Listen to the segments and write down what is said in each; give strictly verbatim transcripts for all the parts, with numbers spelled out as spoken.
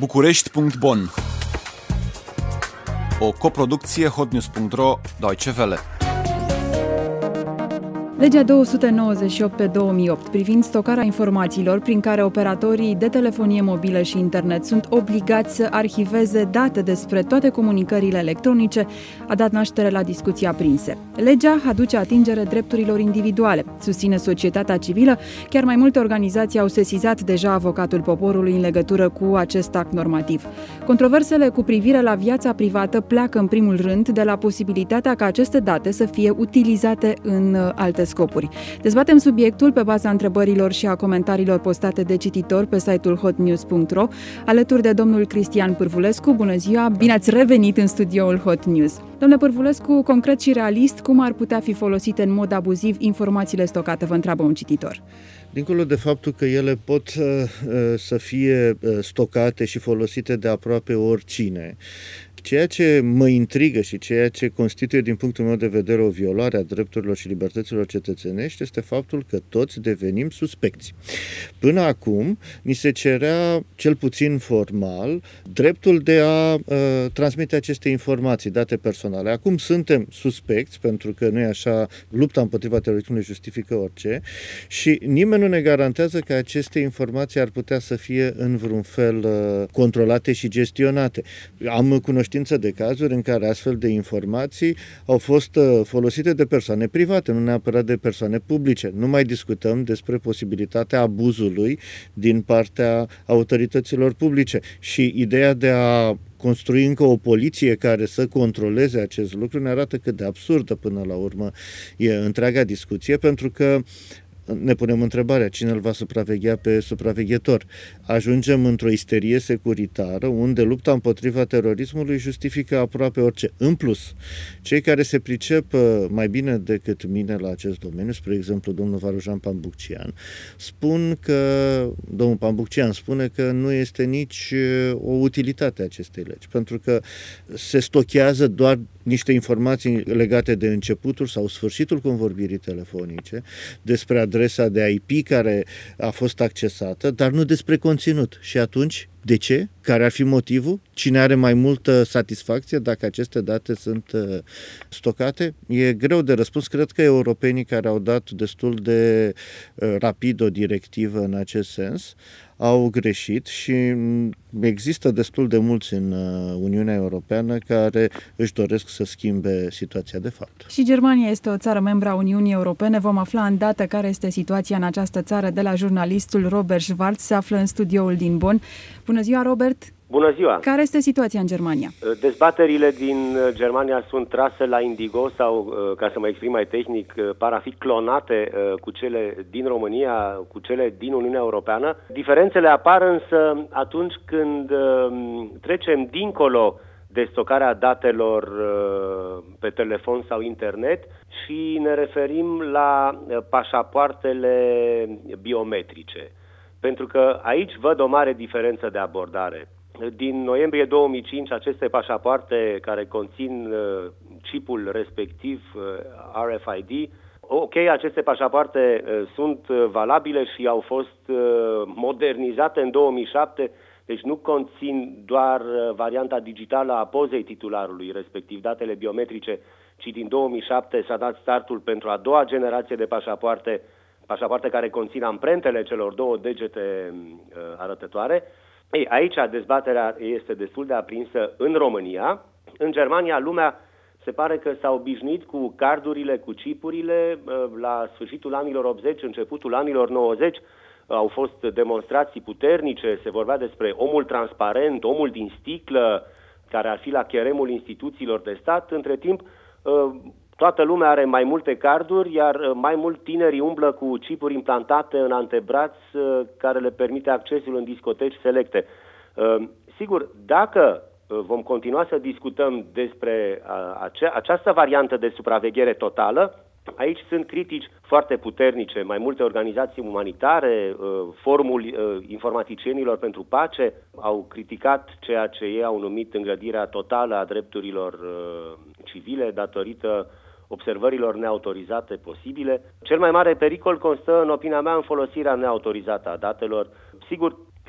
București punct bon. O coproducție hotnews punct ro Deutsche Welle. Legea două sute nouăzeci și opt pe două mii opt privind stocarea informațiilor prin care operatorii de telefonie mobilă și internet sunt obligați să arhiveze date despre toate comunicările electronice a dat naștere la discuții aprinse. Legea aduce atingere drepturilor individuale, susține societatea civilă, chiar mai multe organizații au sesizat deja avocatul poporului în legătură cu acest act normativ. Controversele cu privire la viața privată pleacă în primul rând de la posibilitatea ca aceste date să fie utilizate în alte scopuri. Dezbatem subiectul pe baza întrebărilor și a comentariilor postate de cititori pe site-ul hotnews punct ro, alături de domnul Cristian Pârvulescu. Bună ziua, bine ați revenit în studioul Hot News. Domnule Pârvulescu, concret și realist, cum ar putea fi folosite în mod abuziv informațiile stocate, vă întreabă un cititor. Dincolo de faptul că ele pot uh, să fie stocate și folosite de aproape oricine, ceea ce mă intrigă și ceea ce constituie din punctul meu de vedere o violare a drepturilor și libertăților cetățenești este faptul că toți devenim suspecți. Până acum ni se cerea, cel puțin formal, dreptul de a uh, transmite aceste informații, date personale. Acum suntem suspecți, pentru că nu e așa, lupta împotriva terorismului justifică orice și nimeni nu ne garantează că aceste informații ar putea să fie în vreun fel uh, controlate și gestionate. Am cunoștință de cazuri în care astfel de informații au fost folosite de persoane private, nu neapărat de persoane publice. Nu mai discutăm despre posibilitatea abuzului din partea autorităților publice. Și ideea de a construi încă o poliție care să controleze acest lucru ne arată cât de absurdă până la urmă e întreaga discuție, pentru că ne punem întrebarea, cine îl va supraveghea pe supraveghetor? Ajungem într-o isterie securitară unde lupta împotriva terorismului justifică aproape orice. În plus, cei care se pricep mai bine decât mine la acest domeniu, spre exemplu domnul Varujan Pambuccian, spun că, domnul Pambuccian spune că nu este nici o utilitate a acestei legi, pentru că se stochează doar niște informații legate de începutul sau sfârșitul convorbirii telefonice, despre adresa de I P care a fost accesată, dar nu despre conținut. Și atunci, de ce? Care ar fi motivul? Cine are mai multă satisfacție dacă aceste date sunt uh, stocate? E greu de răspuns. Cred că europenii care au dat destul de uh, rapid o directivă în acest sens au greșit și există destul de mulți în Uniunea Europeană care își doresc să schimbe situația de fapt. Și Germania este o țară membră a Uniunii Europene. Vom afla îndată care este situația în această țară de la jurnalistul Robert Schwarz, se află în studioul din Bonn. Bună ziua, Robert! Bună ziua! Care este situația în Germania? Dezbaterile din Germania sunt trase la indigo sau, ca să mă exprim mai tehnic, par a fi clonate cu cele din România, cu cele din Uniunea Europeană. Diferențele apar însă atunci când trecem dincolo de stocarea datelor pe telefon sau internet și ne referim la pașapoartele biometrice. Pentru că aici văd o mare diferență de abordare. Din noiembrie două mii cinci, aceste pașapoarte care conțin uh, chipul respectiv, uh, R F I D, ok, aceste pașapoarte uh, sunt uh, valabile și au fost uh, modernizate în două mii șapte, deci nu conțin doar uh, varianta digitală a pozei titularului, respectiv datele biometrice, ci din două mii șapte s-a dat startul pentru a doua generație de pașapoarte, pașapoarte care conțin amprentele celor două degete uh, arătătoare. Ei, aici dezbaterea este destul de aprinsă în România. În Germania lumea se pare că s-a obișnuit cu cardurile, cu chipurile. La sfârșitul anilor optzeci, începutul anilor nouăzeci au fost demonstrații puternice, se vorbea despre omul transparent, omul din sticlă, care ar fi la cheremul instituțiilor de stat. Între timp, toată lumea are mai multe carduri, iar mai mult tinerii umblă cu chipuri implantate în antebraț care le permite accesul în discoteci selecte. Sigur, dacă vom continua să discutăm despre această variantă de supraveghere totală, aici sunt critici foarte puternice. Mai multe organizații umanitare, forumul informaticienilor pentru pace au criticat ceea ce ei au numit îngrădirea totală a drepturilor civile datorită observărilor neautorizate posibile. Cel mai mare pericol constă, în opinia mea, în folosirea neautorizată a datelor. Sigur,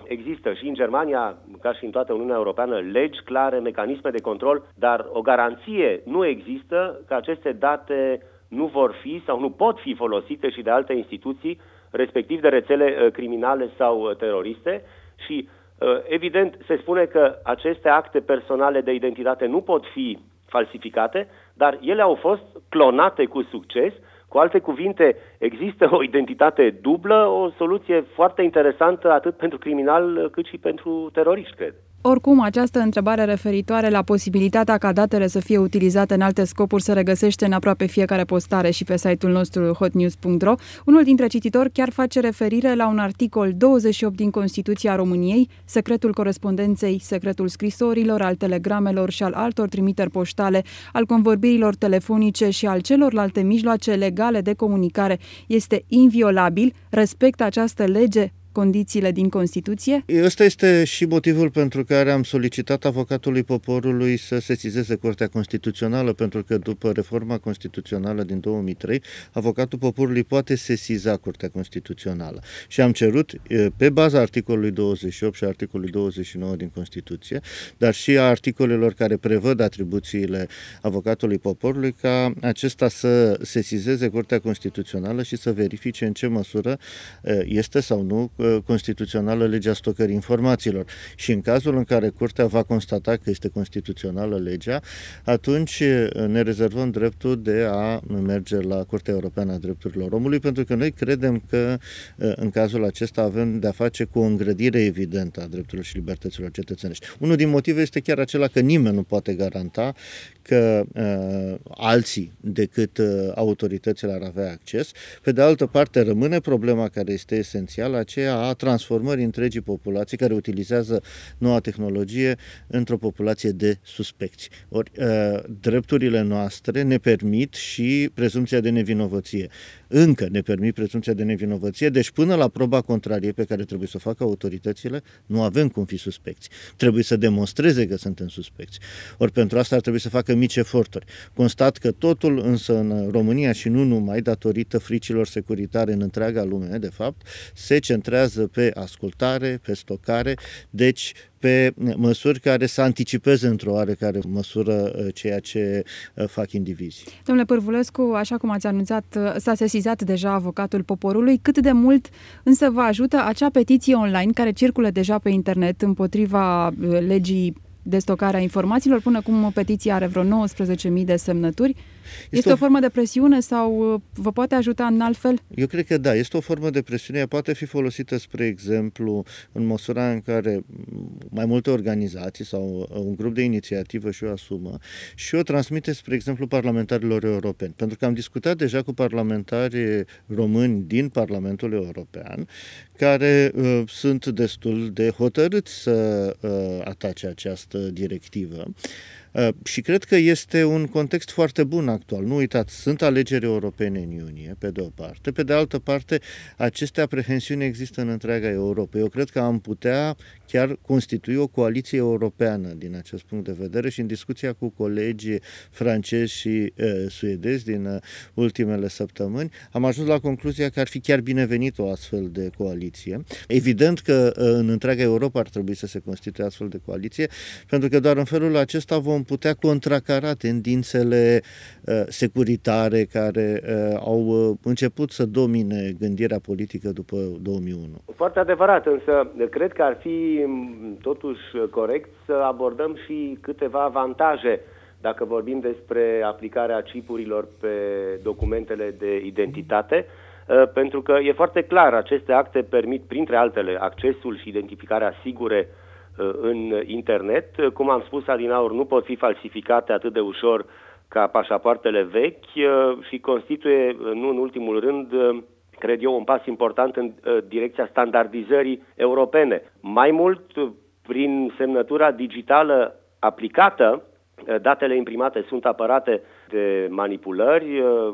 Există și în Germania, ca și în toată Uniunea Europeană, legi clare, mecanisme de control, dar o garanție nu există că aceste date nu vor fi sau nu pot fi folosite și de alte instituții, respectiv de rețele criminale sau teroriste. Și evident se spune că aceste acte personale de identitate nu pot fi falsificate, dar ele au fost clonate cu succes. Cu alte cuvinte, există o identitate dublă, o soluție foarte interesantă atât pentru criminal cât și pentru teroriști, cred. Oricum, această întrebare referitoare la posibilitatea ca datele să fie utilizate în alte scopuri se regăsește în aproape fiecare postare și pe site-ul nostru hot news punct ro. Unul dintre cititori chiar face referire la un articol douăzeci și opt din Constituția României, secretul corespondenței, secretul scrisorilor, al telegramelor și al altor trimiteri poștale, al convorbirilor telefonice și al celorlalte mijloace legale de comunicare este inviolabil. Respectă această lege condițiile din Constituție? Ăsta este și motivul pentru care am solicitat avocatului poporului să sesizeze Curtea Constituțională, pentru că după reforma constituțională din două mii trei, avocatul poporului poate sesiza Curtea Constituțională. Și am cerut, pe baza articolului douăzeci și opt și articolului douăzeci și nouă din Constituție, dar și a articolelor care prevăd atribuțiile avocatului poporului, ca acesta să sesizeze Curtea Constituțională și să verifice în ce măsură este sau nu constituțională legea stocării informațiilor. Și în cazul în care Curtea va constata că este constituțională legea, atunci ne rezervăm dreptul de a merge la Curtea Europeană a Drepturilor Omului, pentru că noi credem că în cazul acesta avem de a face cu o îngrădire evidentă a drepturilor și libertăților cetățenești. Unul din motive este chiar acela că nimeni nu poate garanta că uh, alții decât uh, autoritățile ar avea acces. Pe de altă parte, rămâne problema care este esențială, aceea a transformării întregii populații care utilizează noua tehnologie într-o populație de suspecți. Ori, uh, drepturile noastre ne permit și prezumția de nevinovăție. Încă ne permit prezumția de nevinovăție, deci până la proba contrarie pe care trebuie să o facă autoritățile, nu avem cum fi suspecți. Trebuie să demonstreze că suntem suspecți. Ori pentru asta ar trebui să facă mici eforturi. Constat că totul însă în România și nu numai, datorită fricilor securitare în întreaga lume, de fapt, se centrează pe ascultare, pe stocare, deci pe măsuri care să anticipeze într-o oarecare măsură ceea ce fac indivizii. Domnule Pârvulescu, așa cum ați anunțat, s-a sesizat deja avocatul poporului. Cât de mult însă vă ajută acea petiție online care circulă deja pe internet împotriva legii de stocare a informațiilor? Până acum petiția are vreo nouăsprezece mii de semnături. Este, este o... o formă de presiune sau vă poate ajuta în alt fel? Eu cred că da, este o formă de presiune. Ea poate fi folosită, spre exemplu, în măsura în care mai multe organizații sau un grup de inițiativă și o asumă și o transmite, spre exemplu, parlamentarilor europeni. Pentru că am discutat deja cu parlamentari români din Parlamentul European care uh, sunt destul de hotărâți să uh, atace această directivă. Uh, și cred că este un context foarte bun actual. Nu uitați, sunt alegeri europene în iunie, pe de o parte. Pe de altă parte, aceste aprehensiuni există în întreaga Europa. Eu cred că am putea chiar constitui o coaliție europeană din acest punct de vedere și în discuția cu colegii francezi și uh, suedezi din uh, ultimele săptămâni, am ajuns la concluzia că ar fi chiar binevenit o astfel de coaliție. Evident că uh, în întreaga Europa ar trebui să se constituie astfel de coaliție, pentru că doar în felul acesta vom putea contracara tendințele uh, securitare care uh, au uh, început să domine gândirea politică după două mii unu. Foarte adevărat, însă cred că ar fi totuși corect să abordăm și câteva avantaje dacă vorbim despre aplicarea chipurilor pe documentele de identitate, pentru că e foarte clar, aceste acte permit, printre altele, accesul și identificarea sigure în internet. Cum am spus adinaur, nu pot fi falsificate atât de ușor ca pașapoartele vechi și constituie, nu în ultimul rând, cred eu, un pas important în direcția standardizării europene. Mai mult, prin semnătura digitală aplicată, datele imprimate sunt apărate de manipulări,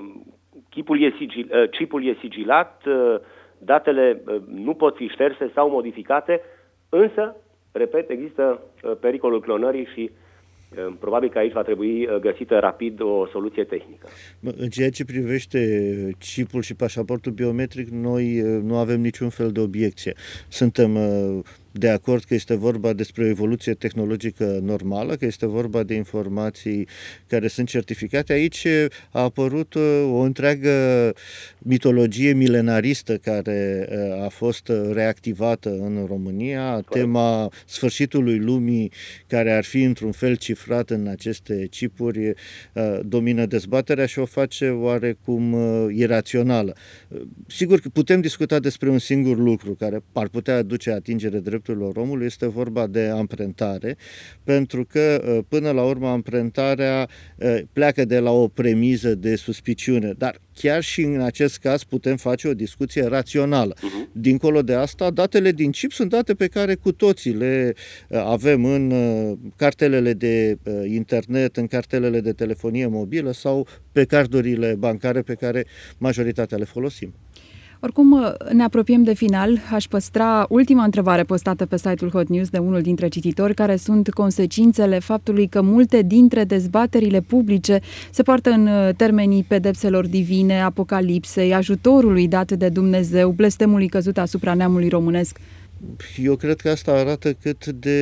chipul e sigil, chipul e sigilat, datele nu pot fi șterse sau modificate, însă, repet, există pericolul clonării și probabil că aici va trebui găsită rapid o soluție tehnică. În ceea ce privește chipul și pașaportul biometric, noi nu avem niciun fel de obiecție. Suntem de acord că este vorba despre o evoluție tehnologică normală, că este vorba de informații care sunt certificate. Aici a apărut o întreagă mitologie milenaristă care a fost reactivată în România, tema sfârșitului lumii care ar fi într-un fel cifrat în aceste chipuri domină dezbaterea și o face oarecum irațională. Sigur că putem discuta despre un singur lucru care ar putea aduce atingere drepturilor omului, este vorba de amprentare, pentru că până la urmă amprentarea pleacă de la o premiză de suspiciune, dar chiar și în acest caz putem face o discuție rațională. Uh-huh. Dincolo de asta, datele din chip sunt date pe care cu toții le avem în cartelele de internet, în cartelele de telefonie mobilă sau pe cardurile bancare pe care majoritatea le folosim. Oricum, ne apropiem de final. Aș păstra ultima întrebare postată pe site-ul Hot News de unul dintre cititori, care sunt consecințele faptului că multe dintre dezbaterile publice se poartă în termenii pedepselor divine, apocalipsei, ajutorului dat de Dumnezeu, blestemului căzut asupra neamului românesc. Eu cred că asta arată cât de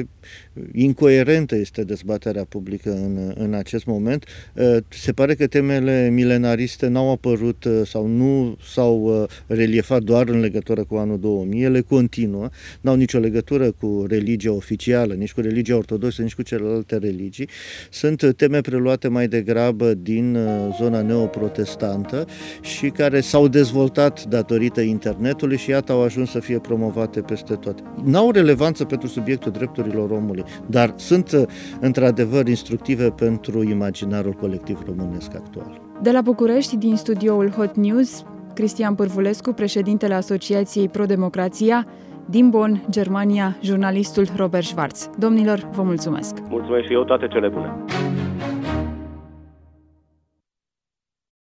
incoerentă este dezbaterea publică în, în acest moment. Se pare că temele milenariste n-au apărut sau nu s-au reliefat doar în legătură cu anul două mii, ele continuă, n-au nicio legătură cu religia oficială, nici cu religia ortodoxă, nici cu celelalte religii. Sunt teme preluate mai degrabă din zona neoprotestantă și care s-au dezvoltat datorită internetului și iată au ajuns să fie promovate peste tot. N-au relevanță pentru subiectul drepturilor omului, dar sunt într-adevăr instructive pentru imaginarul colectiv românesc actual. De la București, din studioul Hot News, Cristian Pârvulescu, președintele Asociației Pro-Democrația, din Bonn, Germania, jurnalistul Robert Schwarz. Domnilor, vă mulțumesc! Mulțumesc și eu, toate cele bune!